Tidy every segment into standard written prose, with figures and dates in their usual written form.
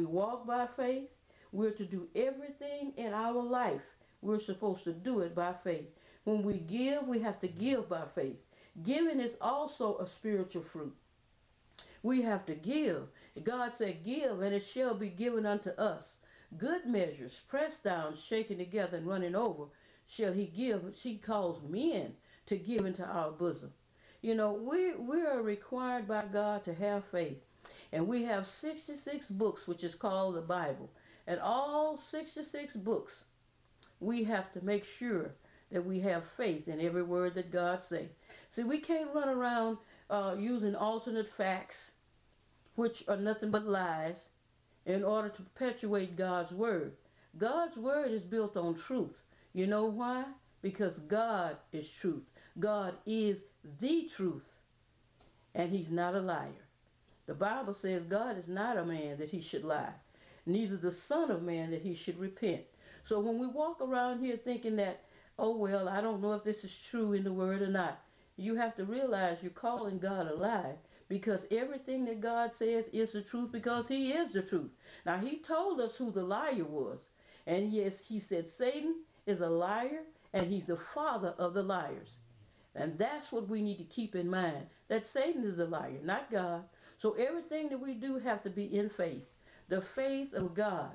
we walk by faith, we're to do everything in our life. We're supposed to do it by faith. When we give, we have to give by faith. Giving is also a spiritual fruit. We have to give. God said, give, and it shall be given unto us. Good measures, pressed down, shaken together, and running over, shall he give. She calls men to give into our bosom. You know, we are required by God to have faith. And we have 66 books, which is called the Bible. And all 66 books, we have to make sure that we have faith in every word that God says. See, we can't run around using alternate facts, which are nothing but lies, in order to perpetuate God's word. God's word is built on truth. You know why? Because God is truth. God is the truth, and he's not a liar. The Bible says God is not a man that he should lie, neither the son of man that he should repent. So when we walk around here thinking that, oh, well, I don't know if this is true in the word or not, you have to realize you're calling God a lie, because everything that God says is the truth, because he is the truth. Now, he told us who the liar was. And yes, he said Satan is a liar, and he's the father of the liars. And that's what we need to keep in mind, that Satan is a liar, not God. So everything that we do have to be in faith, the faith of God.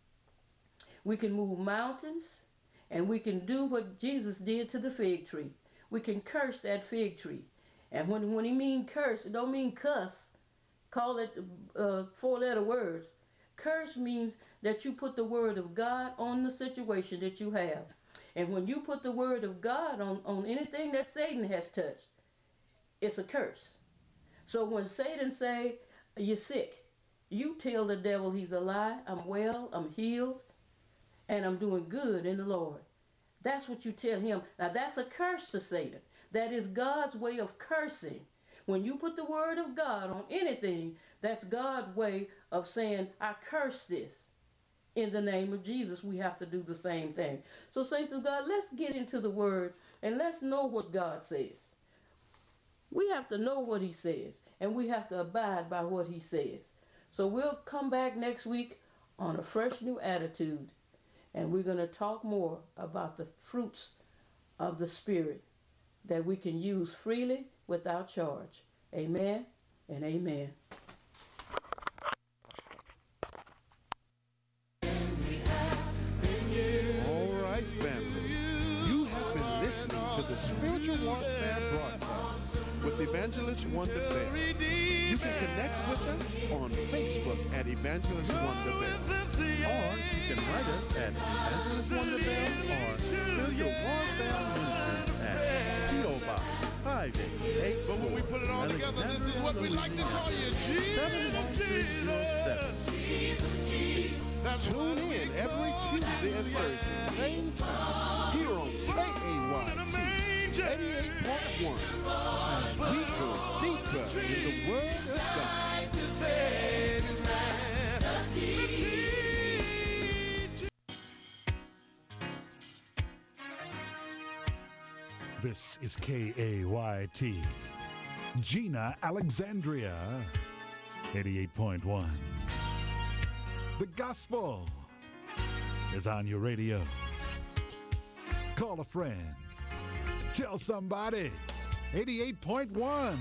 We can move mountains, and we can do what Jesus did to the fig tree. We can curse that fig tree. And when he mean curse, it don't mean cuss. Call it 4-letter words. Curse means that you put the word of God on the situation that you have. And when you put the word of God on anything that Satan has touched, it's a curse. So when Satan say, you're sick, you tell the devil he's a lie. I'm well, I'm healed, and I'm doing good in the Lord. That's what you tell him. Now that's a curse to Satan. That is God's way of cursing. When you put the word of God on anything, that's God's way of saying, I curse this. In the name of Jesus, we have to do the same thing. So saints of God, let's get into the word and let's know what God says. We have to know what he says, and we have to abide by what he says. So we'll come back next week on a fresh new attitude, and we're going to talk more about the fruits of the Spirit that we can use freely without charge. Amen and amen. All right, family. You have been listening to the Spiritual Warfare Broadcast with Evangelist Wonder Bell. You can connect with us on Facebook at Evangelist Wonder Bell. Or you can write us at Evangelist Wonder Bell or Spiritual Warfare Ministries at P.O. Box 588. But when we put it all together, this is what we like to call you, Jesus. 71307. Tune in every Tuesday and Thursday, same time, here on KAYT 88.1, as we go deeper in the Word of God. This is KAYT, Gina Alexandria, 88.1. The gospel is on your radio. Call a friend. Tell somebody. 88.1.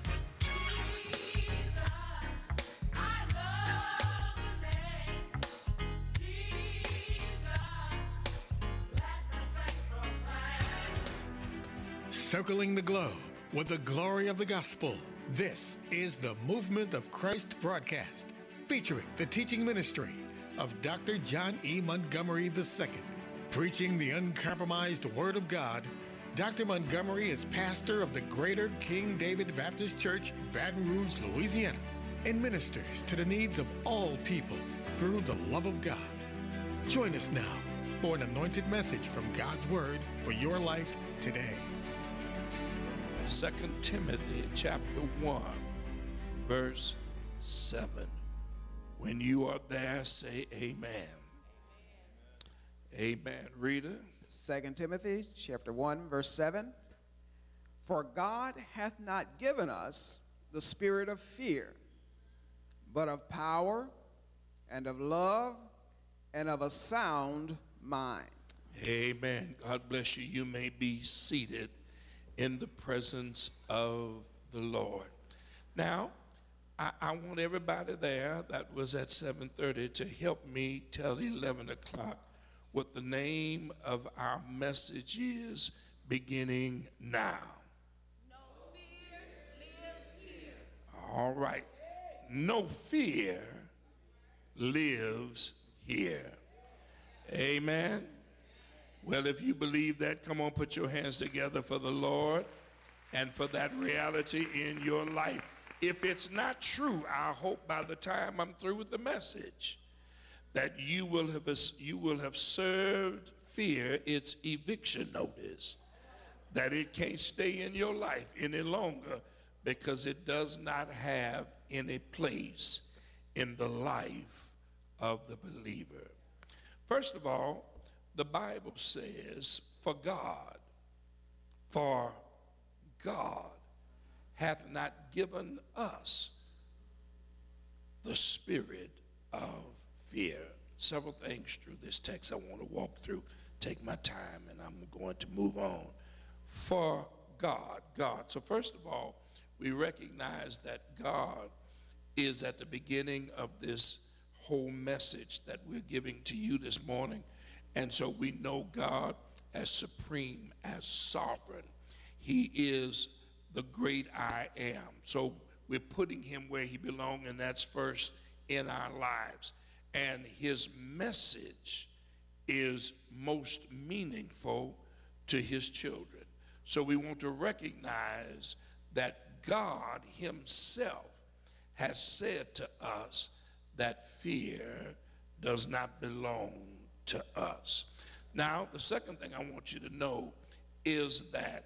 Circling the globe with the glory of the gospel. This is the Movement of Christ broadcast, featuring the teaching ministry of Dr. John E. Montgomery II. Preaching the uncompromised Word of God, Dr. Montgomery is pastor of the Greater King David Baptist Church, Baton Rouge, Louisiana, and ministers to the needs of all people through the love of God. Join us now for an anointed message from God's Word for your life today. 2 Timothy chapter 1, verse 7. When you are there, say amen. Amen. Reader. 2 Timothy chapter 1, verse 7. For God hath not given us the spirit of fear, but of power and of love, and of a sound mind. Amen. God bless you. You may be seated in the presence of the Lord. Now, I want everybody there that was at 7:30 to help me tell 11 o'clock what the name of our message is beginning now. No fear lives here. All right. No fear lives here. Amen. Well, if you believe that, come on, put your hands together for the Lord and for that reality in your life. If it's not true, I hope by the time I'm through with the message that you will have served fear its eviction notice, that it can't stay in your life any longer because it does not have any place in the life of the believer. First of all, the Bible says, for God hath not given us the spirit of fear. Several things through this text I want to walk through, take my time, and I'm going to move on. For God. So first of all, we recognize that God is at the beginning of this whole message that we're giving to you this morning. And so we know God as supreme, as sovereign. He is the great I am. So we're putting him where he belongs, and that's first in our lives. And his message is most meaningful to his children. So we want to recognize that God himself has said to us that fear does not belong to us. Now, the second thing I want you to know is that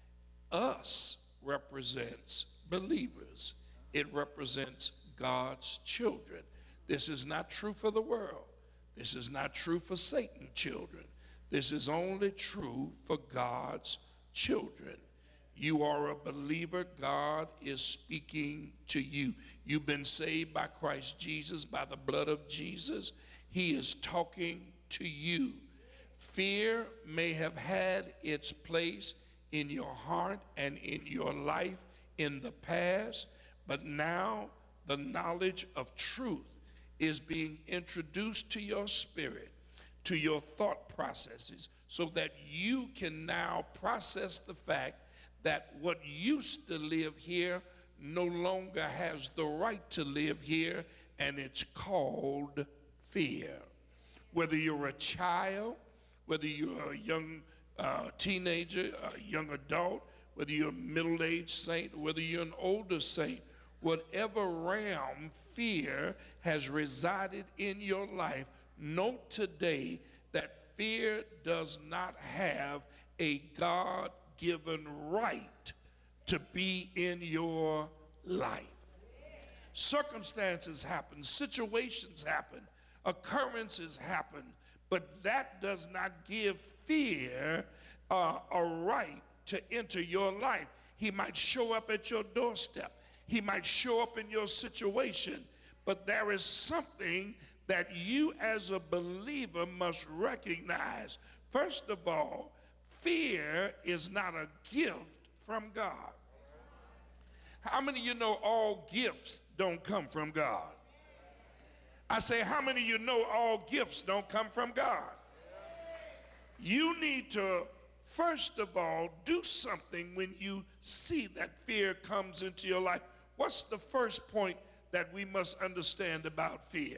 us represents believers. It represents God's children. This is not true for the world. This is not true for Satan's children. This is only true for God's children. You are a believer. God is speaking to you. You've been saved by Christ Jesus, by the blood of Jesus. He is talking to you. Fear may have had its place in your heart and in your life in the past, but now the knowledge of truth is being introduced to your spirit, to your thought processes, so that you can now process the fact that what used to live here no longer has the right to live here, and it's called fear. Whether you're a child, whether you're a young teenager, a young adult, whether you're a middle-aged saint, whether you're an older saint, whatever realm fear has resided in your life, note today that fear does not have a God-given right to be in your life. Circumstances happen, situations happen, occurrences happen, but that does not give fear a right to enter your life. He might show up at your doorstep. He might show up in your situation, but there is something that you as a believer must recognize. First of all, fear is not a gift from God. How many of you know all gifts don't come from God? I say, how many of you know all gifts don't come from God? You need to, first of all, do something when you see that fear comes into your life. What's the first point that we must understand about fear?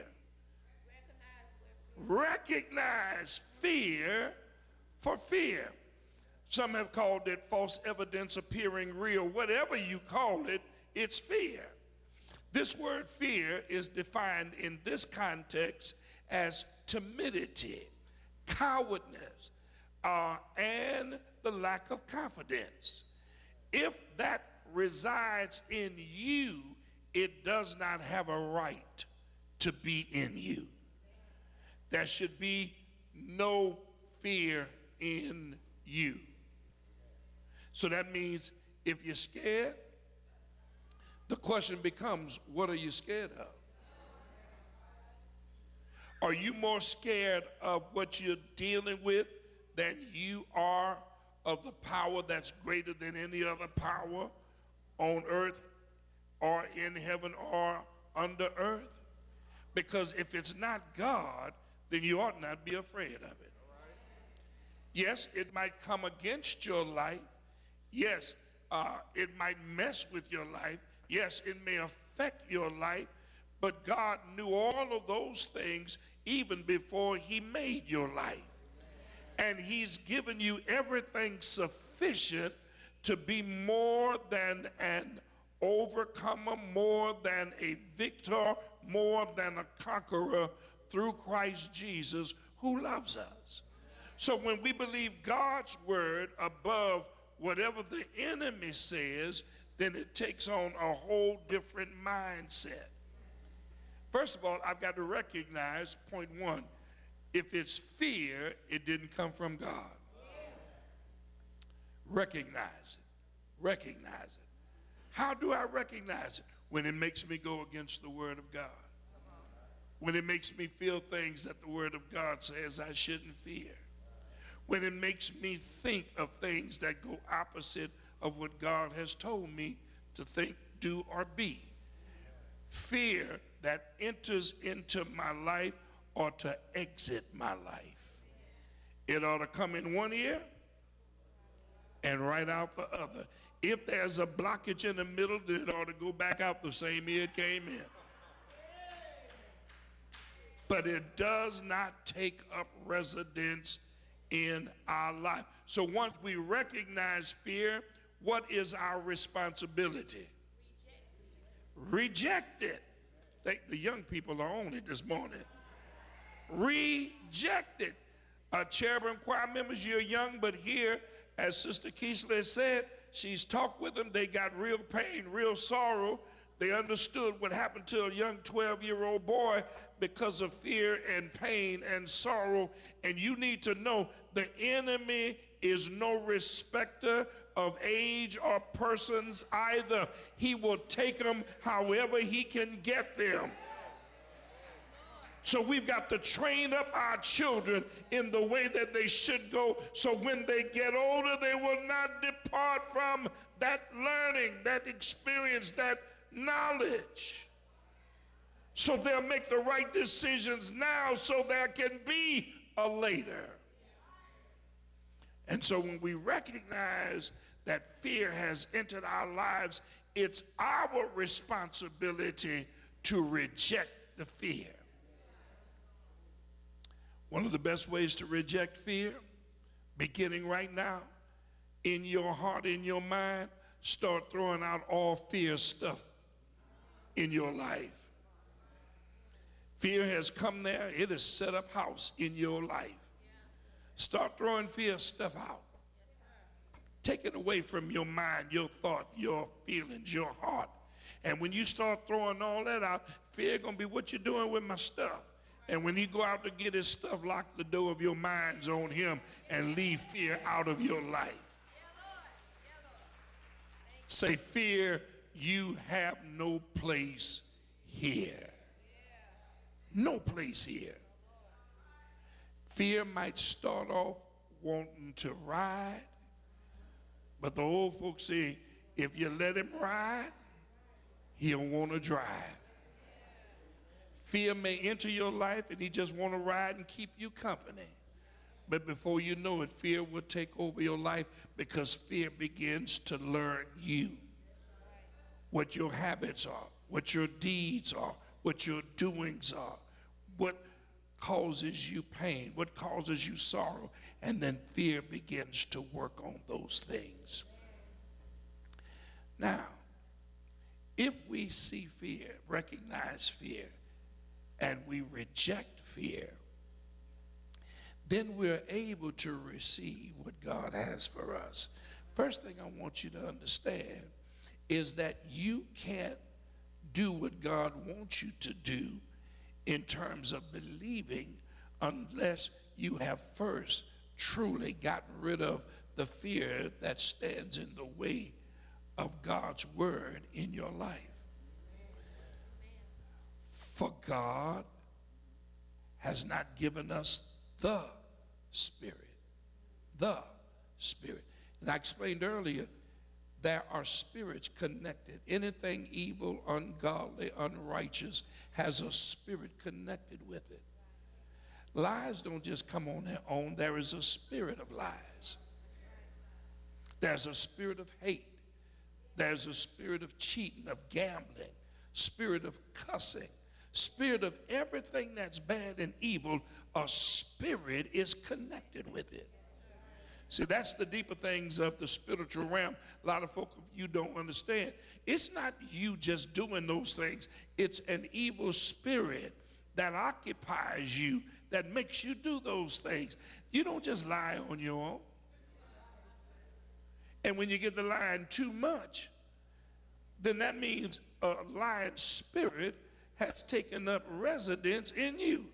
Recognize fear for fear. Some have called it false evidence appearing real. Whatever you call it, it's fear. This word fear is defined in this context as timidity, cowardness, and the lack of confidence. If that resides in you, it does not have a right to be in you. There should be no fear in you. So that means if you're scared, the question becomes, what are you scared of? Are you more scared of what you're dealing with than you are of the power that's greater than any other power on earth or in heaven or under earth? Because if it's not God, then you ought not be afraid of it. Yes, it might come against your life. Yes, it might mess with your life. Yes, it may affect your life. But God knew all of those things even before he made your life. And he's given you everything sufficient to be more than an overcomer, more than a victor, more than a conqueror through Christ Jesus who loves us. So when we believe God's word above whatever the enemy says, then it takes on a whole different mindset. First of all, I've got to recognize, point one, if it's fear, it didn't come from God. Recognize it. Recognize it. How do I recognize it? When it makes me go against the word of God. When it makes me feel things that the word of God says I shouldn't fear. When it makes me think of things that go opposite of what God has told me to think, do, or be. Fear that enters into my life or to exit my life. It ought to come in one ear and right out the other. If there's a blockage in the middle, then it ought to go back out the same ear it came in. But it does not take up residence in our life. So once we recognize fear, what is our responsibility? Reject it. I think the young people are on it this morning. Reject it. Cherubim choir members, you're young, but here, as Sister Keesler said, she's talked with them. They got real pain, real sorrow. They understood what happened to a young 12-year-old boy because of fear and pain and sorrow. And you need to know the enemy is no respecter of age or persons either. He will take them however he can get them. So we've got to train up our children in the way that they should go, so when they get older, they will not depart from that learning, that experience, that knowledge. So they'll make the right decisions now so there can be a later. And so when we recognize that fear has entered our lives, it's our responsibility to reject the fear. One of the best ways to reject fear, beginning right now, in your heart, in your mind, start throwing out all fear stuff in your life. Fear has come there. It has set up house in your life. Start throwing fear stuff out. Take it away from your mind, your thought, your feelings, your heart. And when you start throwing all that out, fear going to be, what you doing with my stuff? And when he go out to get his stuff, lock the door of your minds on him and leave fear out of your life. Say, fear, you have no place here. No place here. Fear might start off wanting to ride, but the old folks say, if you let him ride, he'll want to drive. Fear may enter your life and he just want to ride and keep you company. But before you know it, fear will take over your life, because fear begins to learn you. What your habits are, what your deeds are, what your doings are, what causes you pain, what causes you sorrow, and then fear begins to work on those things. Now, if we see fear, recognize fear, and we reject fear, then we're able to receive what God has for us. First thing I want you to understand is that you can't do what God wants you to do in terms of believing unless you have first truly gotten rid of the fear that stands in the way of God's word in your life. For God has not given us the Spirit. The Spirit. And I explained earlier, there are spirits connected. Anything evil, ungodly, unrighteous has a spirit connected with it. Lies don't just come on their own. There is a spirit of lies. There's a spirit of hate. There's a spirit of cheating, of gambling, spirit of cussing, spirit of everything that's bad and evil. A spirit is connected with it. See, that's the deeper things of the spiritual realm. A lot of folk, you don't understand. It's not you just doing those things. It's an evil spirit that occupies you, that makes you do those things. You don't just lie on your own. And when you get the lying too much, then that means a lying spirit has taken up residence in you.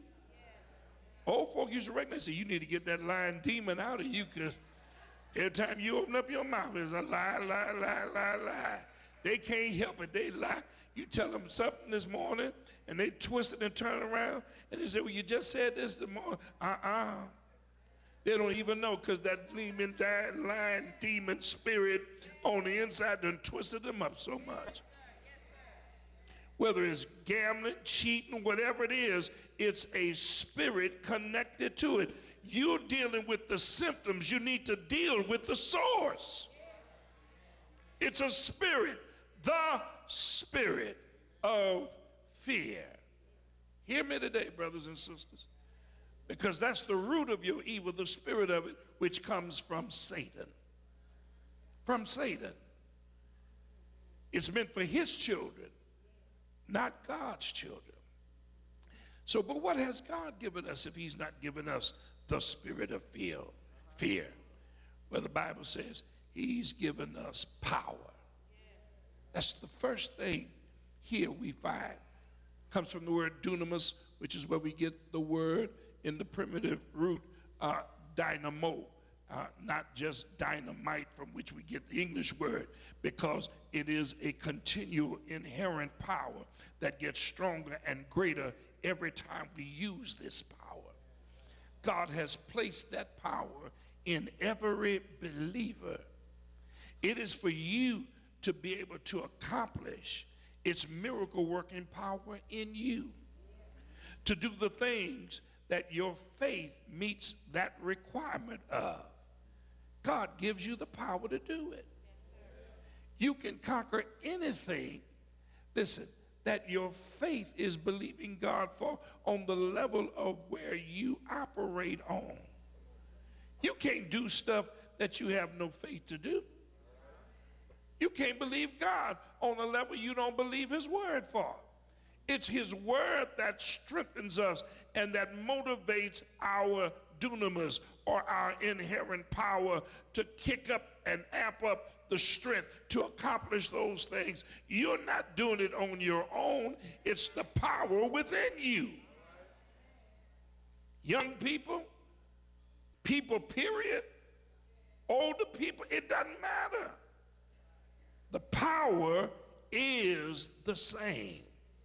Old folk used to recognize, say, you need to get that lying demon out of you, because every time you open up your mouth, it's a lie, lie, lie, lie, lie. They can't help it. They lie. You tell them something this morning, and they twist it and turn around, and they say, well, you just said this this morning. They don't even know, because that demon, that lying demon spirit on the inside done twisted them up so much. Whether it's gambling, cheating, whatever it is, it's a spirit connected to it. You're dealing with the symptoms. You need to deal with the source. It's a spirit, the spirit of fear. Hear me today, brothers and sisters, because that's the root of your evil, the spirit of it, which comes from Satan. From Satan. It's meant for his children, not God's children. So, but what has God given us if he's not given us the spirit of fear? Well, the Bible says he's given us power. That's the first thing here we find. Comes from the word dunamis, which is where we get the word in the primitive root dynamo. Not just dynamite, from which we get the English word, because it is a continual inherent power that gets stronger and greater every time we use this power. God has placed that power in every believer. It is for you to be able to accomplish its miracle working power in you, to do the things that your faith meets that requirement of. God gives you the power to do it. You can conquer anything, listen, that your faith is believing God for on the level of where you operate on. You can't do stuff that you have no faith to do. You can't believe God on a level you don't believe his word for. It's his word that strengthens us and that motivates our dunamis, or our inherent power, to kick up and amp up the strength to accomplish those things. You're not doing it on your own. It's the power within you. Young people, period, older people, it doesn't matter. The power is the same.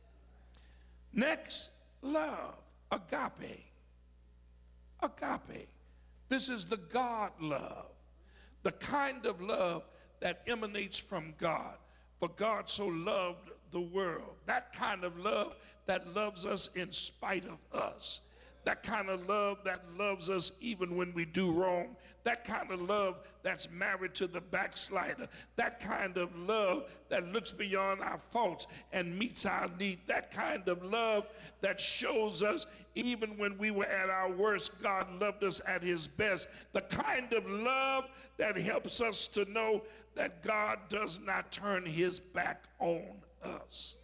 Next, love, agape. Agape. This is the God love, the kind of love that emanates from God. For God so loved the world. That kind of love that loves us in spite of us. That kind of love that loves us even when we do wrong. That kind of love that's married to the backslider. That kind of love that looks beyond our faults and meets our need. That kind of love that shows us even when we were at our worst, God loved us at his best. The kind of love that helps us to know that God does not turn his back on us.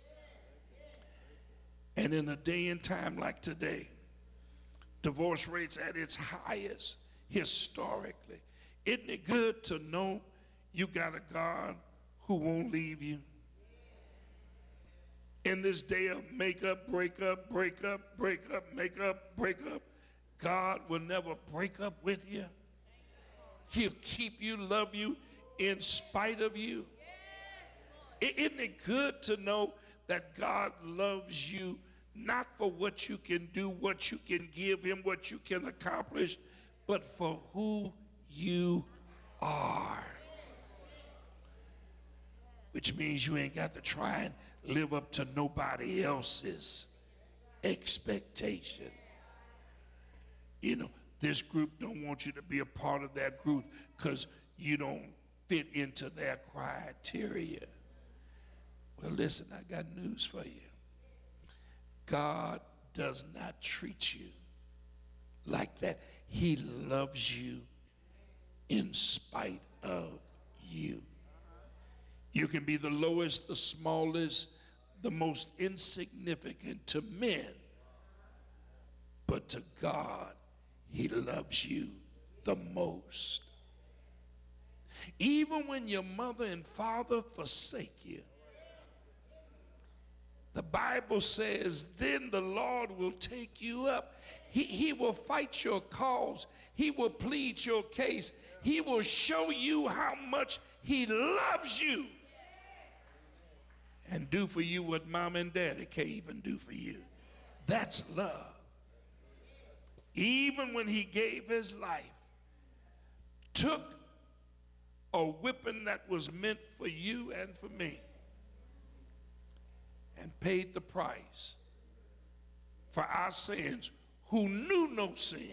And in a day and time like today, divorce rates at its highest historically. Isn't it good to know you got a God who won't leave you? In this day of make up, break up, break up, break up, make up, break up, God will never break up with you. He'll keep you, love you in spite of you. Isn't it good to know that God loves you not for what you can do, what you can give him, what you can accomplish, but for who you are. Which means you ain't got to try and live up to nobody else's expectation. You know, this group don't want you to be a part of that group because you don't fit into their criteria. Well, listen, I got news for you. God does not treat you like that. He loves you in spite of you. You can be the lowest, the smallest, the most insignificant to men, but to God, he loves you the most. Even when your mother and father forsake you, the Bible says, then the Lord will take you up. He will fight your cause. He will plead your case. He will show you how much he loves you and do for you what mom and daddy can't even do for you. That's love. Even when he gave his life, took a whipping that was meant for you and for me, and paid the price for our sins, who knew no sin.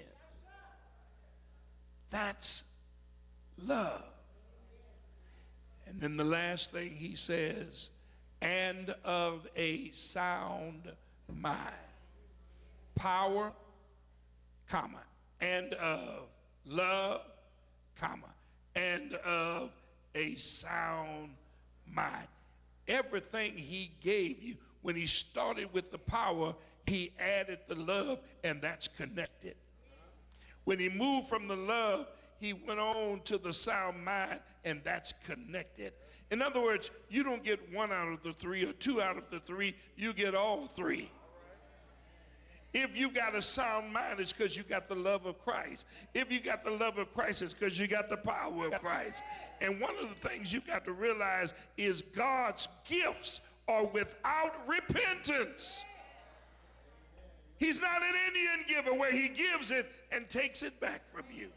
That's love. And then the last thing he says, and of a sound mind. Power, comma, and of love, comma, and of a sound mind. Everything he gave you, when he started with the power, he added the love, and that's connected. When he moved from the love, he went on to the sound mind, and that's connected. In other words, you don't get one out of the three or two out of the three, you get all three. If you got a sound mind, it's because you got the love of Christ. If you got the love of Christ, it's because you got the power of Christ. And one of the things you got to realize is God's gifts are without repentance. He's not an Indian giver where he gives it and takes it back from you.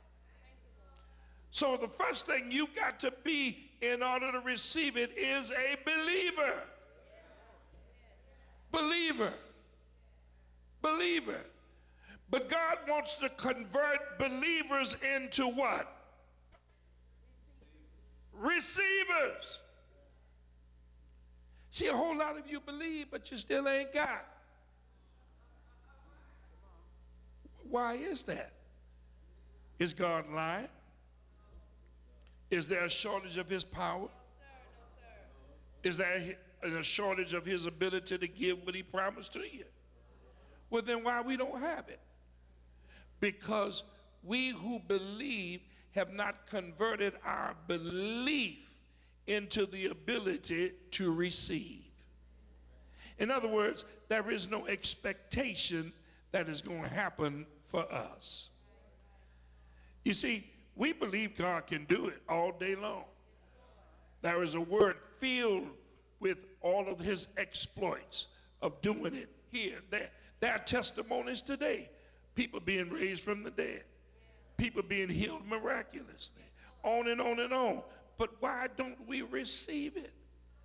So the first thing you got to be in order to receive it is a believer. Believer. Believer. But God wants to convert believers into what? Receivers. See, a whole lot of you believe, but you still ain't got. Why is that? Is God lying? Is there a shortage of his power? Is there a shortage of his ability to give what he promised to you? Well, then why we don't have it? Because we who believe have not converted our belief into the ability to receive. In other words, there is no expectation that is going to happen for us. You see, we believe God can do it all day long. There is a word filled with all of his exploits of doing it here, there. There are testimonies today. People being raised from the dead. People being healed miraculously. On and on and on. But why don't we receive it?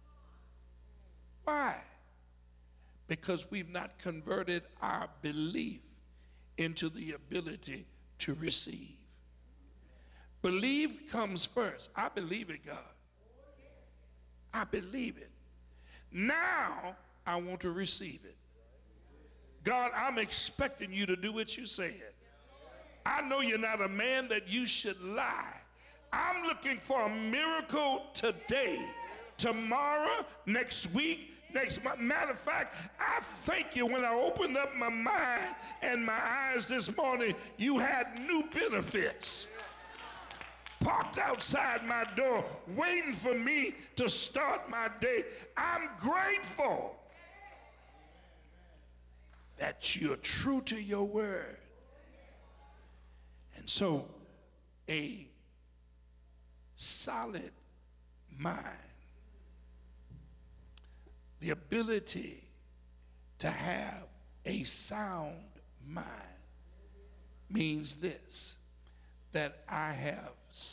Why? Because we've not converted our belief into the ability to receive. Believe comes first. I believe it, God. I believe it. Now I want to receive it. God, I'm expecting you to do what you said. I know you're not a man that you should lie. I'm looking for a miracle today, tomorrow, next week, next month. Matter of fact, I thank you when I opened up my mind and my eyes this morning, you had new benefits parked outside my door waiting for me to start my day. I'm grateful that you're true to your word. And so a solid mind, the ability To have a sound mind means this, that I have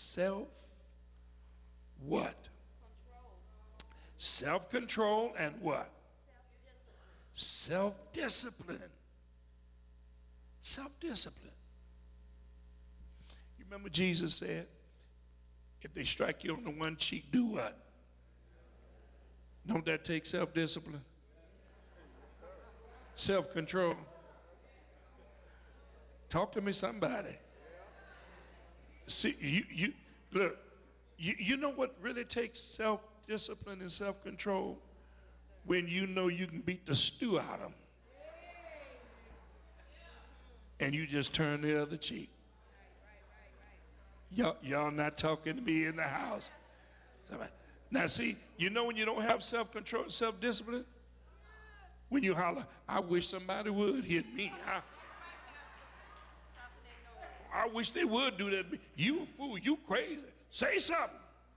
what? Self-control and what? Self-discipline. Self-discipline. You remember Jesus said, if they strike you on the one cheek, do what? Don't that take self-discipline? Self-control. Talk to me, somebody. See, you know what really takes self-discipline and self-control? When you know you can beat the stew out of them. And you just turn the other cheek. Y'all not talking to me in the house. Now see, you know when you don't have self-control, self-discipline? When you holler, I wish somebody would hit me. I wish they would do that. You a fool, you crazy. Say something.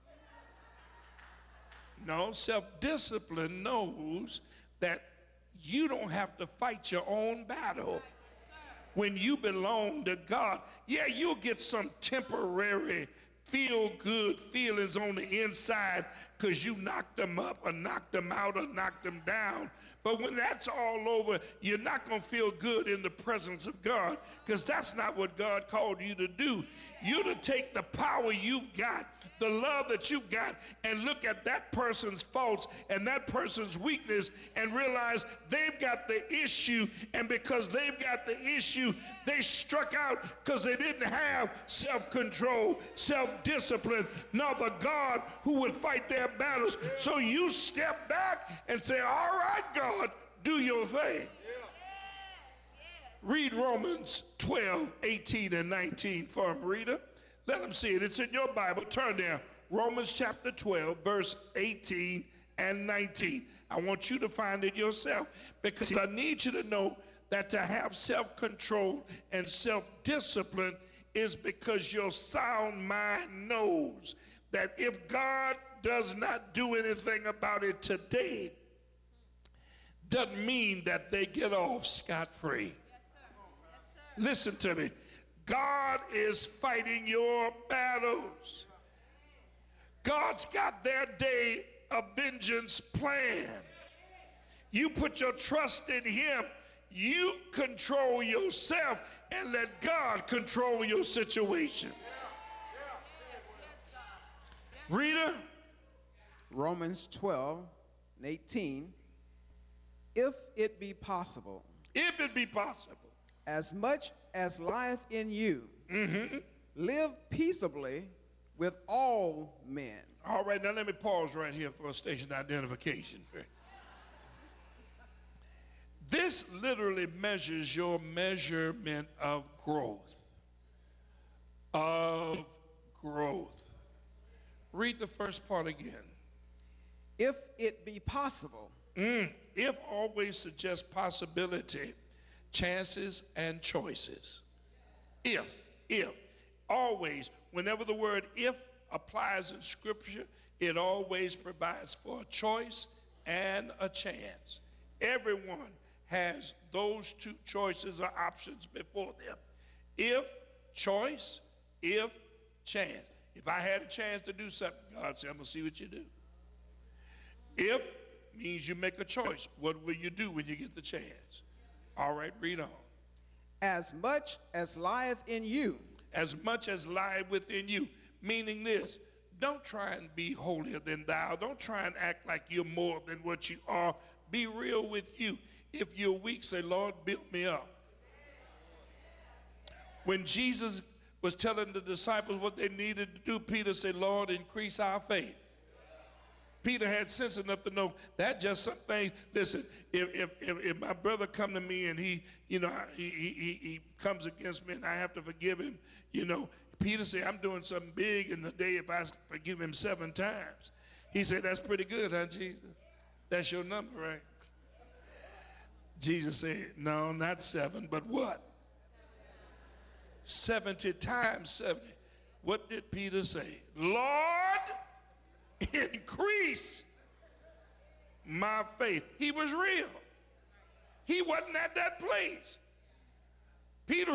No, self-discipline knows that you don't have to fight your own battle. When you belong to God, yeah, you'll get some temporary feel-good feelings on the inside because you knocked them up or knocked them out or knocked them down. But when that's all over, you're not going to feel good in the presence of God, because that's not what God called you to do. You're to take the power you've got, the love that you've got, and look at that person's faults and that person's weakness and realize they've got the issue, and because they've got the issue, they struck out because they didn't have self-control, self-discipline, nor the God who would fight their battles. So you step back and say, all right, God, do your thing. Read Romans 12, 18, and 19 for him, reader. Let them see it. It's in your Bible. Turn there. Romans chapter 12, verse 18 and 19. I want you to find it yourself, because I need you to know that to have self-control and self-discipline is because your sound mind knows that if God does not do anything about it today, doesn't mean that they get off scot-free. Listen to me. God is fighting your battles. God's got their day of vengeance planned. You put your trust in him. You control yourself and let God control your situation. Reader? Romans 12 and 18. If it be possible. If it be possible. As much as lieth in you, live peaceably with all men. All right, now let me pause right here for a station identification. This literally measures your measurement of growth. Of growth. Read the first part again. If it be possible. If always suggests possibility, chances, and choices. If, always, whenever the word if applies in Scripture, it always provides for a choice and a chance. Everyone has those two choices or options before them. If, choice, if, chance. If I had a chance to do something, God said, I'm going to see what you do. If means you make a choice. What will you do when you get the chance? All right, read on. As much as lieth in you. As much as lieth within you. Meaning this, don't try and be holier than thou. Don't try and act like you're more than what you are. Be real with you. If you're weak, say, Lord, build me up. When Jesus was telling the disciples what they needed to do, Peter said, Lord, increase our faith. Peter had sense enough to know that just something. Listen, if my brother come to me and he comes against me and I have to forgive him, Peter said, I'm doing something big in the day if I forgive him 7 times. He said, that's pretty good, huh, Jesus? That's your number, right? Jesus said, no, not 7, but what? 70 times 70. What did Peter say? Lord, increase my faith. He was real. he wasn't at that place. Peter